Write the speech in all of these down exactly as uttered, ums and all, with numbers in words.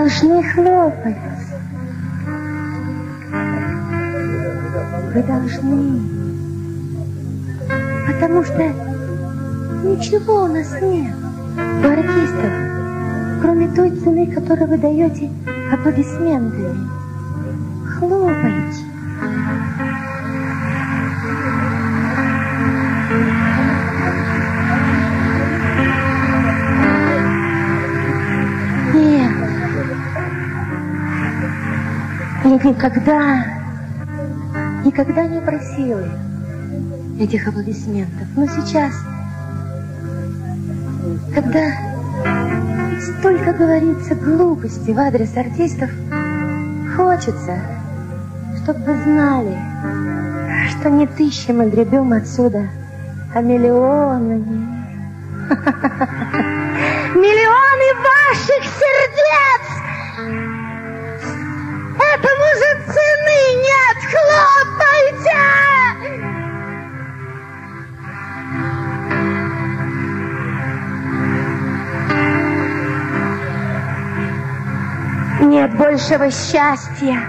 должны хлопать. Вы должны. Потому что ничего у нас нет, у артистов, кроме той цены, которую вы даете аплодисментами. Хлопайте. Нет. Я никогда, никогда не просила этих аплодисментов. Но сейчас, когда столько говорится глупости в адрес артистов, хочется, чтобы вы знали, что не тысячи мы гребем отсюда, а миллионами. Миллионы ваших сердец! Этому же цены нет! Хлопайте! Нет большего счастья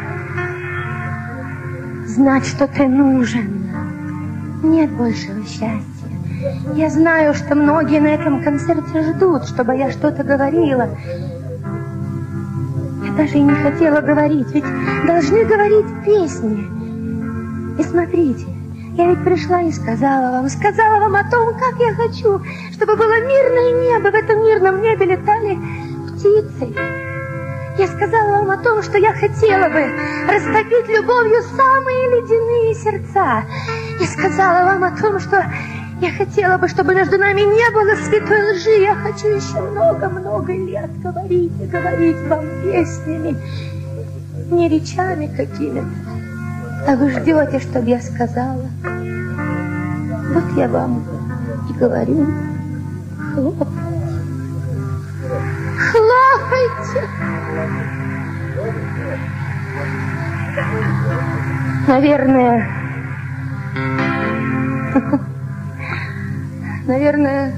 знать, что ты нужен. Нет большего счастья. Я знаю, что многие на этом концерте ждут, чтобы я что-то говорила. Я даже и не хотела говорить, ведь должны говорить песни. И смотрите, я ведь пришла и сказала вам, сказала вам о том, как я хочу, чтобы было мирное небо, в этом мирном небе летали птицы. Я сказала вам о том, что я хотела бы растопить любовью самые ледяные сердца. Я сказала вам о том, что я хотела бы, чтобы между нами не было святой лжи. Я хочу еще много-много лет говорить и говорить вам песнями, не речами какими-то. А вы ждете, чтобы я сказала. Вот я вам и говорю. Хлопайте. Хлопайте. Наверное, наверное,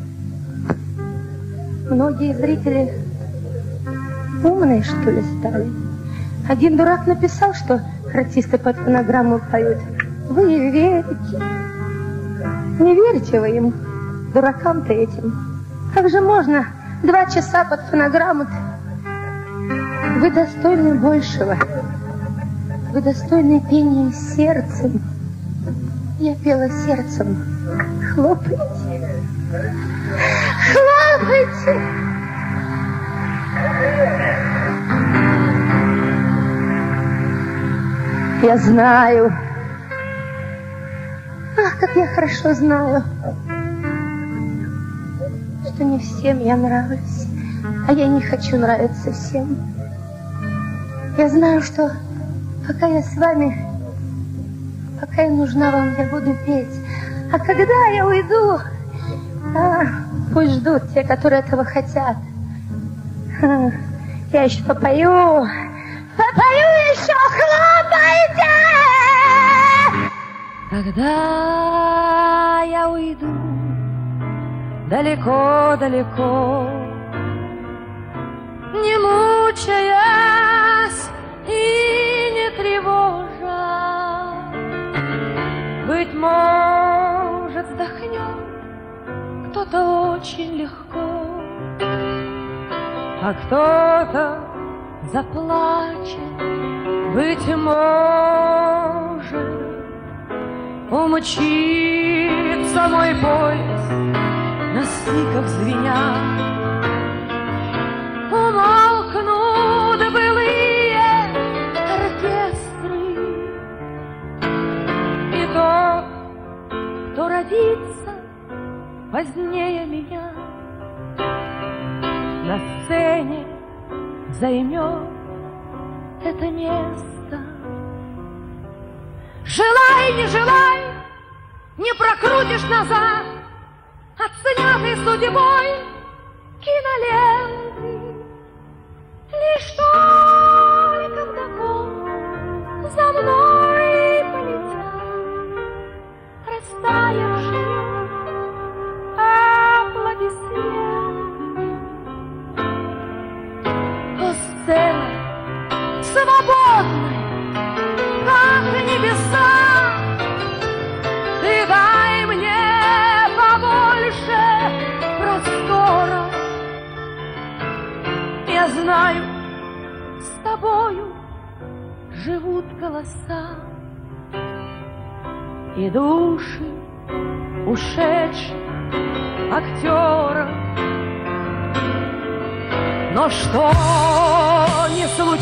многие зрители умные, что ли, стали. Один дурак написал, что артисты под фонограмму поют. Вы и верите. Не верите вы им, дуракам-то этим. Как же можно два часа под фонограмму-то? Вы достойны большего. Вы достойны пения сердцем. Я пела сердцем. Хлопайте. Хлопайте. Я знаю. Ах, как я хорошо знаю, что не всем я нравлюсь, а я не хочу нравиться всем. Я знаю, что пока я с вами, пока я нужна вам, я буду петь. А когда я уйду, а, пусть ждут те, которые этого хотят. А, я еще попою, попою еще, хлопайте! Когда я уйду далеко-далеко, не мучаясь и не тревожа, быть может, вздохнет кто-то очень легко, а кто-то заплачет, быть может, умчится мой поезд на стиках звеня. Умолкнут былые оркестры, и тот, кто родится позднее меня, на сцене займет это место. Желай, не желай, не прокрутишь назад отснятый судьбой киноленты. Лишь только вдогонку за мной полетят растаявшие аплодисменты. О, сцена знаю, с тобою живут голоса и души ушедших актеров. Но что не случилось